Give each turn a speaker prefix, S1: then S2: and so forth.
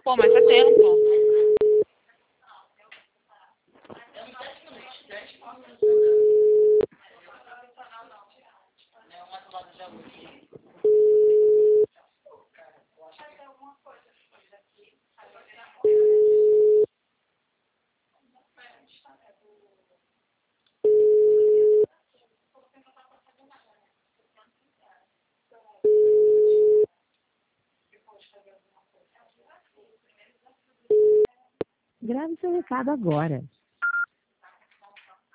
S1: Pô, mas é tempo.
S2: Grave seu recado agora.